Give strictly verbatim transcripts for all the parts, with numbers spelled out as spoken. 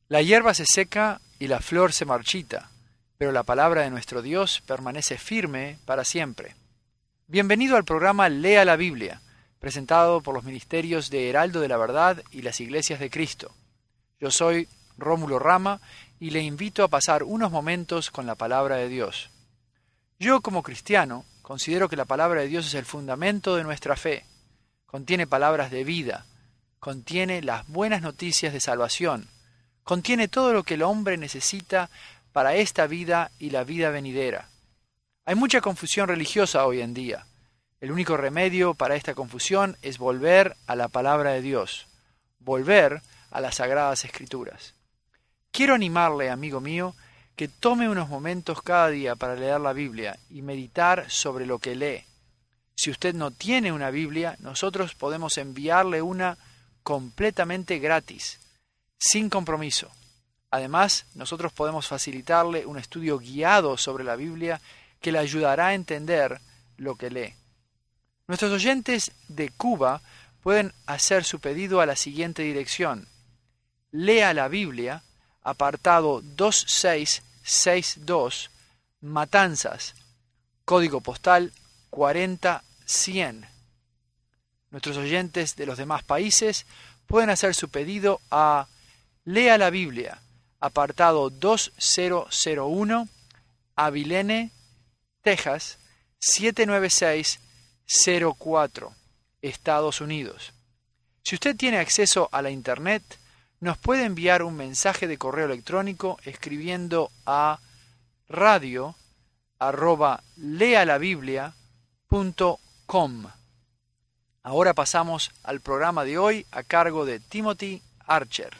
La hierba se seca y la flor se marchita, pero la palabra de nuestro Dios permanece firme para siempre. Bienvenido al programa Lea la Biblia, presentado por los ministerios de Heraldo de la Verdad y las Iglesias de Cristo. Yo soy Rómulo Rama y le invito a pasar unos momentos con la palabra de Dios. Yo, como cristiano, considero que la palabra de Dios es el fundamento de nuestra fe. Contiene palabras de vida, contiene las buenas noticias de salvación, contiene todo lo que el hombre necesita para esta vida y la vida venidera. Hay mucha confusión religiosa hoy en día. El único remedio para esta confusión es volver a la palabra de Dios, volver a las Sagradas Escrituras. Quiero animarle, amigo mío, que tome unos momentos cada día para leer la Biblia y meditar sobre lo que lee. Si usted no tiene una Biblia, nosotros podemos enviarle una completamente gratis, sin compromiso. Además, nosotros podemos facilitarle un estudio guiado sobre la Biblia que le ayudará a entender lo que lee. Nuestros oyentes de Cuba pueden hacer su pedido a la siguiente dirección: Lea la Biblia, apartado dos seis seis dos, Matanzas, código postal cuarenta cien. Nuestros oyentes de los demás países pueden hacer su pedido a Lea la Biblia, apartado dos cero cero uno, Abilene, Texas, siete nueve seis cero cuatro, Estados Unidos. Si usted tiene acceso a la Internet, nos puede enviar un mensaje de correo electrónico escribiendo a radio arroba lealabiblia punto com. Ahora pasamos al programa de hoy a cargo de Timothy Archer.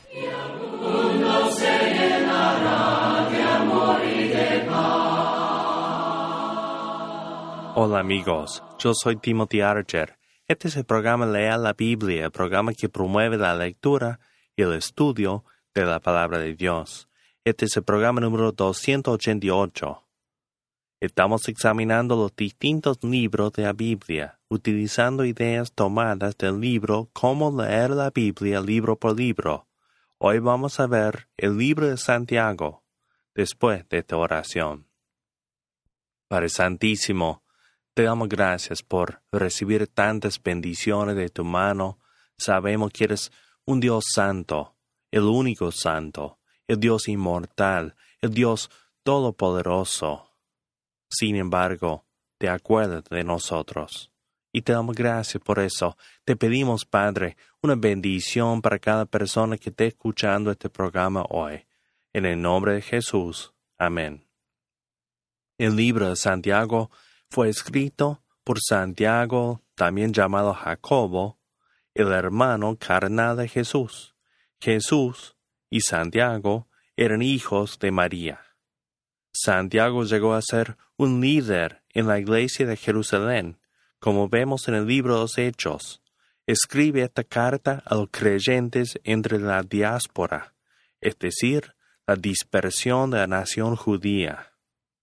Hola amigos, yo soy Timothy Archer. Este es el programa Lea la Biblia, el programa que promueve la lectura y el estudio de la palabra de Dios. Este es el programa número doscientos ochenta y ocho. Estamos examinando los distintos libros de la Biblia, utilizando ideas tomadas del libro Cómo leer la Biblia libro por libro. Hoy vamos a ver el libro de Santiago, después de esta oración. Padre Santísimo, te damos gracias por recibir tantas bendiciones de tu mano. Sabemos que eres un Dios santo, el único santo, el Dios inmortal, el Dios todopoderoso. Sin embargo, te acuerdas de nosotros. Y te damos gracias por eso. Te pedimos, Padre, una bendición para cada persona que esté escuchando este programa hoy. En el nombre de Jesús. Amén. El libro de Santiago fue escrito por Santiago, también llamado Jacobo, el hermano carnal de Jesús. Jesús y Santiago eran hijos de María. Santiago llegó a ser un líder en la iglesia de Jerusalén, como vemos en el libro de los Hechos. Escribe esta carta a los creyentes entre la diáspora, es decir, la dispersión de la nación judía.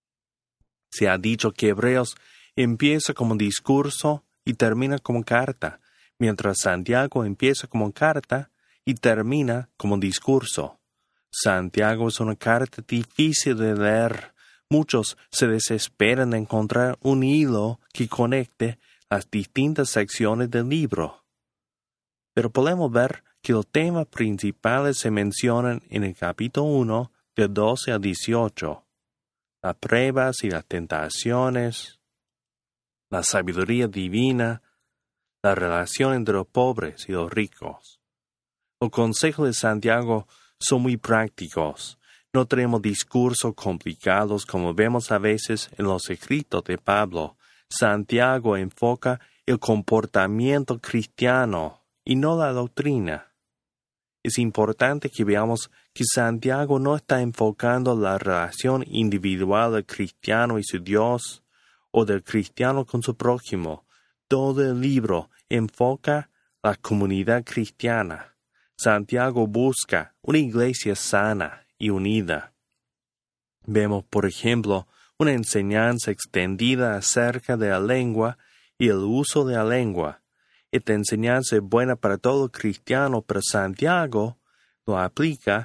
Se ha dicho que Hebreos empieza como discurso y termina como carta, mientras Santiago empieza como carta y termina como discurso. Santiago es una carta difícil de leer. Muchos se desesperan de encontrar un hilo que conecte las distintas secciones del libro. Pero podemos ver que los temas principales se mencionan en el capítulo uno, de doce a dieciocho. Las pruebas y las tentaciones, la sabiduría divina, la relación entre los pobres y los ricos. Los consejos de Santiago son muy prácticos. No tenemos discursos complicados como vemos a veces en los escritos de Pablo. Santiago enfoca el comportamiento cristiano y no la doctrina. Es importante que veamos que Santiago no está enfocando la relación individual del cristiano y su Dios o del cristiano con su prójimo. Todo el libro enfoca la comunidad cristiana. Santiago busca una iglesia sana y unida. Vemos, por ejemplo, una enseñanza extendida acerca de la lengua y el uso de la lengua. Esta enseñanza es buena para todo cristiano, pero Santiago lo aplica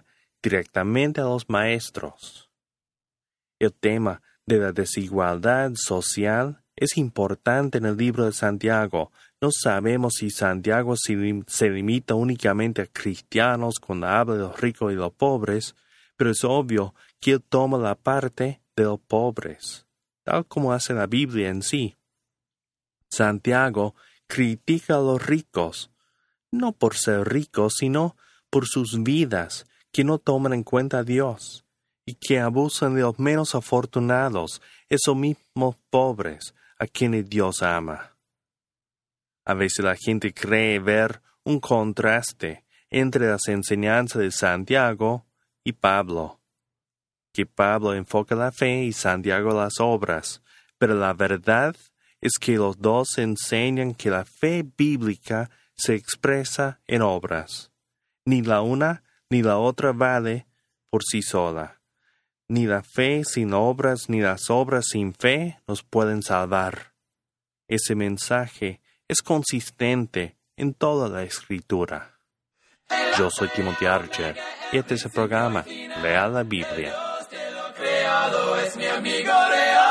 directamente a los maestros. El tema de la desigualdad social es importante en el libro de Santiago. No sabemos si Santiago se, lim- se limita únicamente a cristianos cuando habla de los ricos y los pobres, pero es obvio que él toma la parte de los pobres, tal como hace la Biblia en sí. Santiago critica a los ricos, no por ser ricos, sino por sus vidas, que no toman en cuenta a Dios, y que abusan de los menos afortunados, esos mismos pobres, a quienes Dios ama. A veces la gente cree ver un contraste entre las enseñanzas de Santiago y Pablo, que Pablo enfoca la fe y Santiago las obras, pero la verdad es que los dos enseñan que la fe bíblica se expresa en obras. Ni la una ni la otra vale por sí sola. Ni la fe sin obras ni las obras sin fe nos pueden salvar. Ese mensaje es consistente en toda la Escritura. Yo soy Timothy Archer y este es el programa Lea la Biblia. Creado es mi amigo real.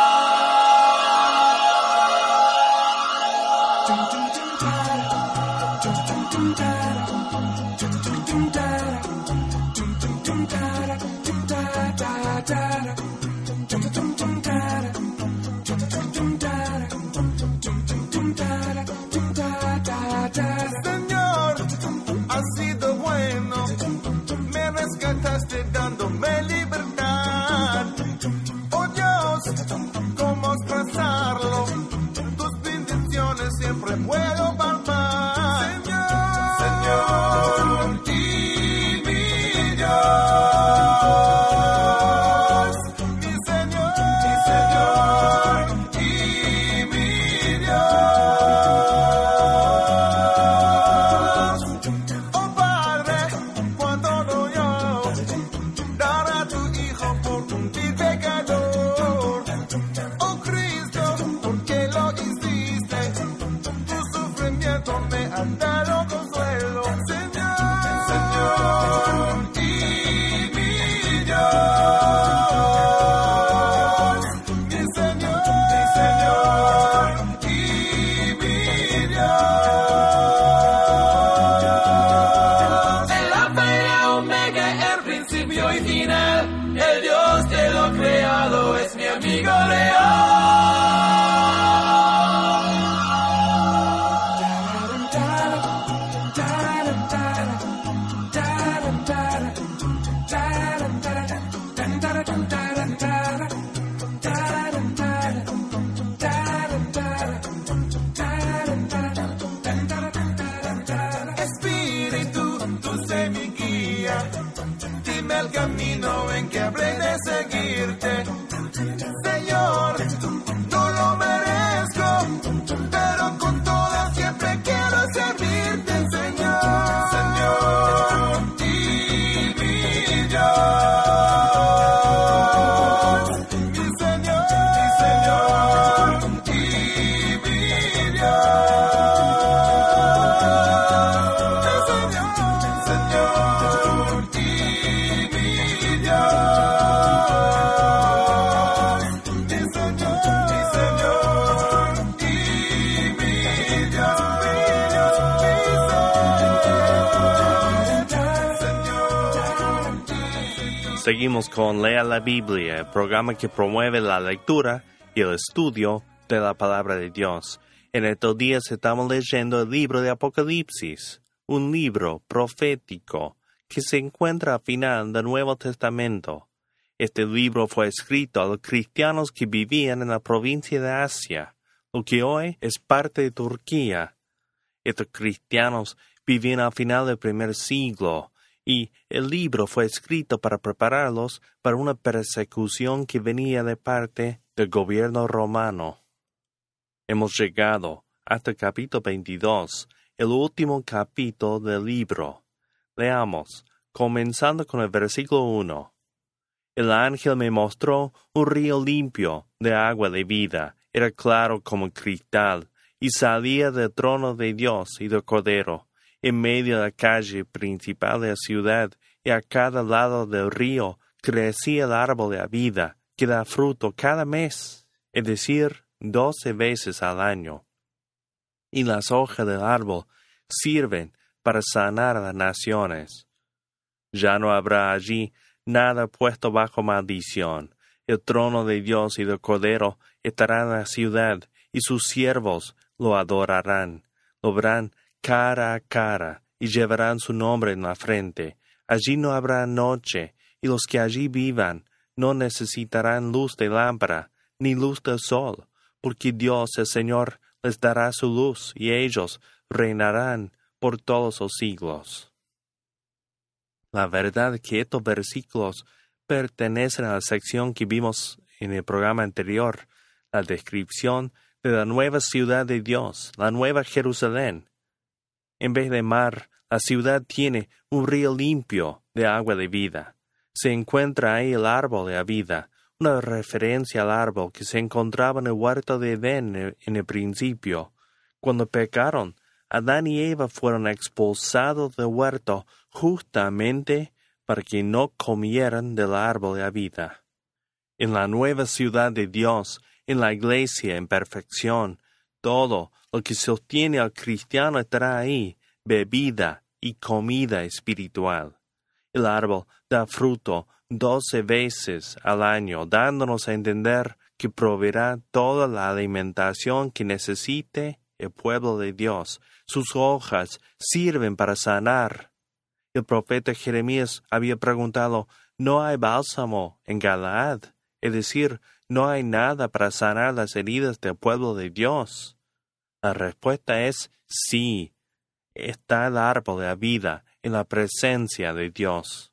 Señor, has sido bueno, me rescataste dándome libertad. Oh Dios, ¿cómo expresarlo? Tus bendiciones siempre puedo palpar. Señor, Señor, y mi Dios, mi Señor, mi Señor, y mi Dios. Oh Padre, cuando no yo dar a tu Hijo por un vil pecador. Oh Cristo, porque lo hiciste, tu sufrimiento me ha dado consuelo. Señor, Señor, y mi Dios, mi Señor, mi Señor, y mi Dios. El alfa y la omega, el principio y final, el Dios de lo creado es mi amigo Espíritu, tú sé mi guía, dime el camino en que habré de seguirte. Señor, no lo merezco, pero con todo siempre quiero servirte, Señor. Señor, y mi Dios, mi Señor, mi Señor, y mi Dios. Señor, y mi Dios, mi Señor, mi Señor, y mi Dios, mi Dios, mi Señor. Seguimos con Lea la Biblia, el programa que promueve la lectura y el estudio de la palabra de Dios. En estos días estamos leyendo el libro de Apocalipsis, un libro profético que se encuentra al final del Nuevo Testamento. Este libro fue escrito a los cristianos que vivían en la provincia de Asia, lo que hoy es parte de Turquía. Estos cristianos vivían al final del primer siglo, y el libro fue escrito para prepararlos para una persecución que venía de parte del gobierno romano. Hemos llegado hasta el capítulo veintidós, el último capítulo del libro. Leamos, comenzando con el versículo uno. El ángel me mostró un río limpio de agua de vida, era claro como cristal, y salía del trono de Dios y del Cordero. En medio de la calle principal de la ciudad y a cada lado del río crecía el árbol de la vida, que da fruto cada mes, es decir, doce veces al año. Y las hojas del árbol sirven para sanar a las naciones. Ya no habrá allí nada puesto bajo maldición. El trono de Dios y del Cordero estará en la ciudad, y sus siervos lo adorarán. Lo verán cara a cara, y llevarán su nombre en la frente. Allí no habrá noche, y los que allí vivan no necesitarán luz de lámpara, ni luz del sol, porque Dios el Señor les dará su luz, y ellos reinarán por todos los siglos. La verdad es que estos versículos pertenecen a la sección que vimos en el programa anterior, la descripción de la nueva ciudad de Dios, la nueva Jerusalén. En vez de mar, la ciudad tiene un río limpio de agua de vida. Se encuentra ahí el árbol de la vida, una referencia al árbol que se encontraba en el huerto de Edén en el principio. Cuando pecaron, Adán y Eva fueron expulsados del huerto justamente para que no comieran del árbol de la vida. En la nueva ciudad de Dios, en la iglesia en perfección, todo lo que sostiene al cristiano estará ahí, bebida y comida espiritual. El árbol da fruto doce veces al año, dándonos a entender que proveerá toda la alimentación que necesite el pueblo de Dios. Sus hojas sirven para sanar. El profeta Jeremías había preguntado, ¿no hay bálsamo en Galaad? Es decir, ¿no hay nada para sanar las heridas del pueblo de Dios? La respuesta es sí. Está el árbol de la vida en la presencia de Dios.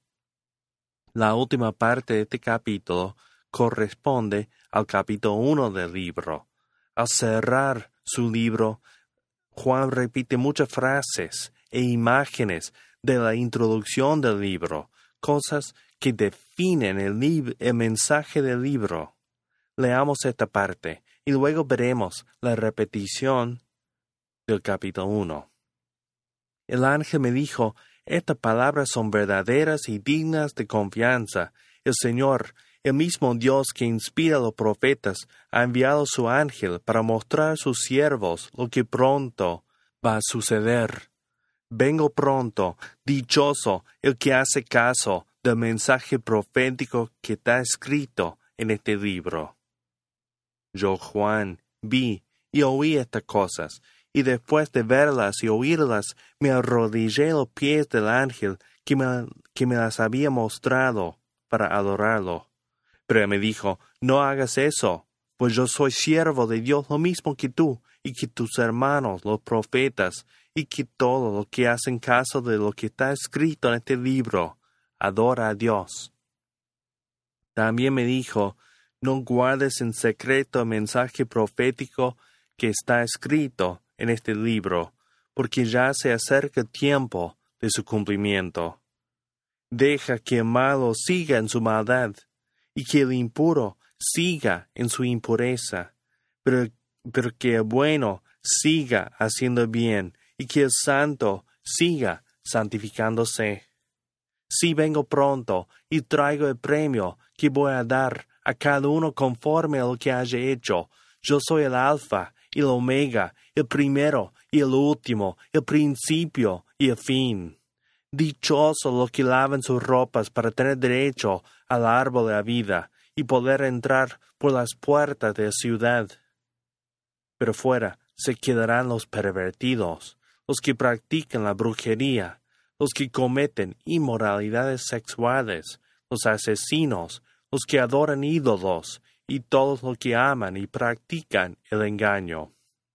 La última parte de este capítulo corresponde al capítulo uno del libro. Al cerrar su libro, Juan repite muchas frases e imágenes de la introducción del libro, cosas que definen el, lib- el mensaje del libro. Leamos esta parte y luego veremos la repetición del capítulo uno. El ángel me dijo, estas palabras son verdaderas y dignas de confianza. El Señor, el mismo Dios que inspira a los profetas, ha enviado su ángel para mostrar a sus siervos lo que pronto va a suceder. Vengo pronto, dichoso el que hace caso del mensaje profético que está escrito en este libro. Yo, Juan, vi y oí estas cosas, y después de verlas y oírlas, me arrodillé a los pies del ángel que me, que me las había mostrado para adorarlo. Pero él me dijo, no hagas eso, pues yo soy siervo de Dios lo mismo que tú, y que tus hermanos, los profetas, y que todos los que hacen caso de lo que está escrito en este libro, adora a Dios. También me dijo, no guardes en secreto el mensaje profético que está escrito en este libro, porque ya se acerca el tiempo de su cumplimiento. Deja que el malo siga en su maldad, y que el impuro siga en su impureza, pero, pero que el bueno siga haciendo bien, y que el santo siga santificándose. Sí vengo pronto, y traigo el premio que voy a dar a cada uno conforme a lo que haya hecho. Yo soy el Alfa y el Omega, el primero y el último, el principio y el fin. Dichosos los que lavan sus ropas para tener derecho al árbol de la vida y poder entrar por las puertas de la ciudad. Pero fuera se quedarán los pervertidos, los que practican la brujería, los que cometen inmoralidades sexuales, los asesinos, los que adoran ídolos, y todos los que aman y practican el engaño.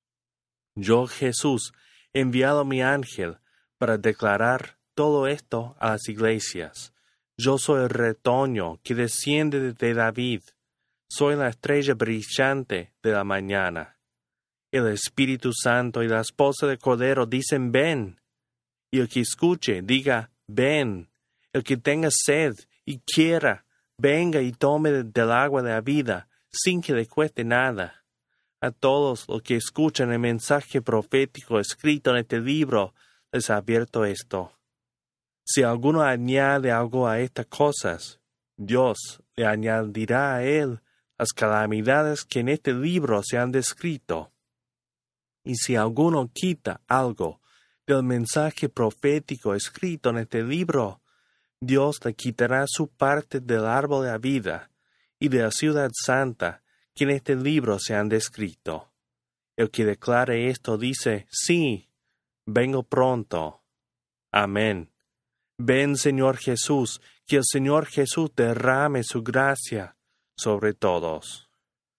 Yo, Jesús, he enviado a mi ángel para declarar todo esto a las iglesias. Yo soy el retoño que desciende de David. Soy la estrella brillante de la mañana. El Espíritu Santo y la esposa del Cordero dicen ven. Y el que escuche diga ven. El que tenga sed y quiera, venga y tome del agua de la vida, sin que le cueste nada. A todos los que escuchan el mensaje profético escrito en este libro, les advierto esto. Si alguno añade algo a estas cosas, Dios le añadirá a él las calamidades que en este libro se han descrito. Y si alguno quita algo del mensaje profético escrito en este libro, Dios le quitará su parte del árbol de la vida y de la ciudad santa que en este libro se han descrito. El que declare esto dice, sí, vengo pronto. Amén. Ven, Señor Jesús, que el Señor Jesús derrame su gracia sobre todos.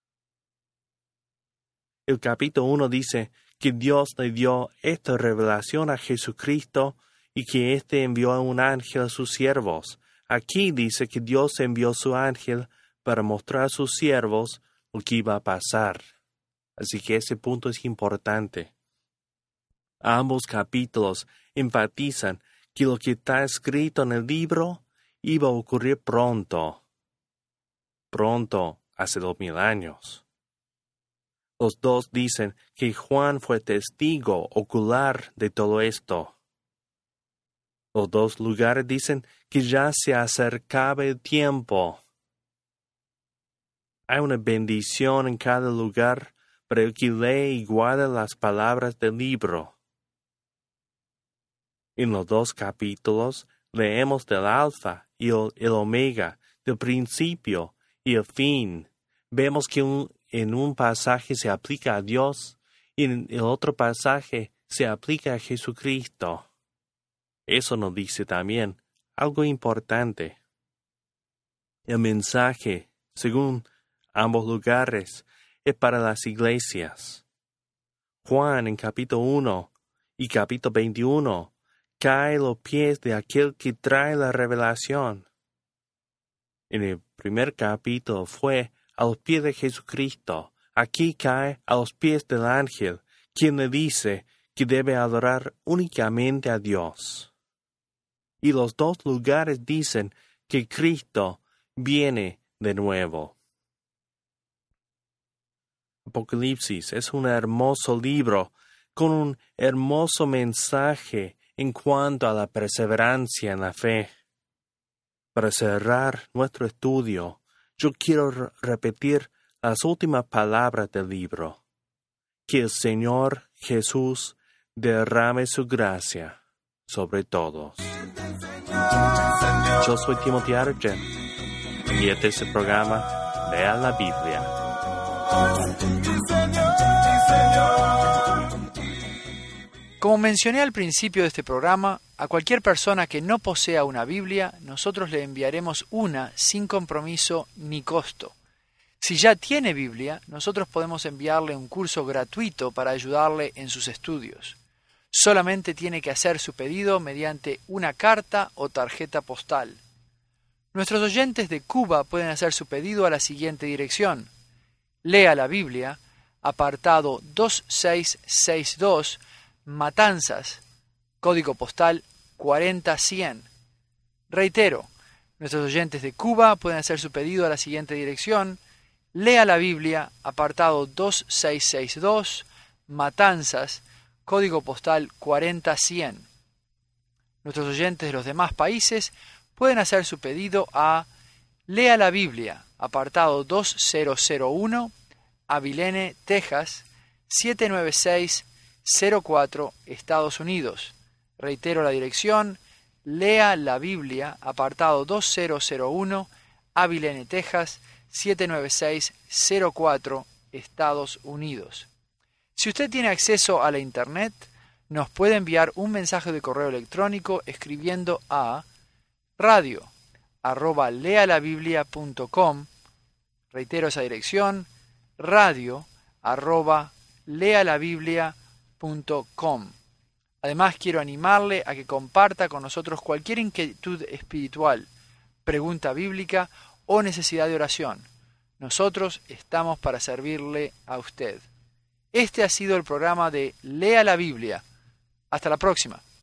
El capítulo uno dice que Dios le dio esta revelación a Jesucristo y que éste envió a un ángel a sus siervos. Aquí dice que Dios envió su ángel para mostrar a sus siervos lo que iba a pasar. Así que ese punto es importante. Ambos capítulos enfatizan que lo que está escrito en el libro iba a ocurrir pronto. Pronto, hace dos mil años. Los dos dicen que Juan fue testigo ocular de todo esto. Los dos lugares dicen que ya se acercaba el tiempo. Hay una bendición en cada lugar para el que lee y guarda las palabras del libro. En los dos capítulos leemos del Alfa y el, el Omega, del principio y el fin. Vemos que un, en un pasaje se aplica a Dios y en el otro pasaje se aplica a Jesucristo. Eso nos dice también algo importante. El mensaje, según ambos lugares, es para las iglesias. Juan en capítulo uno y capítulo veintiuno cae a los pies de aquel que trae la revelación. En el primer capítulo fue a los pies de Jesucristo. Aquí cae a los pies del ángel, quien le dice que debe adorar únicamente a Dios. Y los dos lugares dicen que Cristo viene de nuevo. Apocalipsis es un hermoso libro con un hermoso mensaje en cuanto a la perseverancia en la fe. Para cerrar nuestro estudio, yo quiero r- repetir las últimas palabras del libro. Que el Señor Jesús derrame su gracia sobre todos. Yo soy Timothy Archer y este es el programa Lea la Biblia. Como mencioné al principio de este programa, a cualquier persona que no posea una Biblia, nosotros le enviaremos una sin compromiso ni costo. Si ya tiene Biblia, nosotros podemos enviarle un curso gratuito para ayudarle en sus estudios. Solamente tiene que hacer su pedido mediante una carta o tarjeta postal. Nuestros oyentes de Cuba pueden hacer su pedido a la siguiente dirección. Lea la Biblia, apartado dos seis seis dos, Matanzas, código postal cuarenta cien. Reitero, nuestros oyentes de Cuba pueden hacer su pedido a la siguiente dirección. Lea la Biblia, apartado dos seis seis dos, Matanzas, código postal cuarenta cien. Nuestros oyentes de los demás países pueden hacer su pedido a Lea la Biblia, apartado dos mil uno, Abilene, Texas, siete nueve seis cero cuatro, Estados Unidos. Reitero la dirección, Lea la Biblia, apartado dos mil uno, Abilene, Texas, siete nueve seis cero cuatro, Estados Unidos. Si usted tiene acceso a la Internet, nos puede enviar un mensaje de correo electrónico escribiendo a radio arroba lealabiblia punto com. Reitero esa dirección, radio arroba lealabiblia punto com. Además, quiero animarle a que comparta con nosotros cualquier inquietud espiritual, pregunta bíblica o necesidad de oración. Nosotros estamos para servirle a usted. Este ha sido el programa de Lea la Biblia. Hasta la próxima.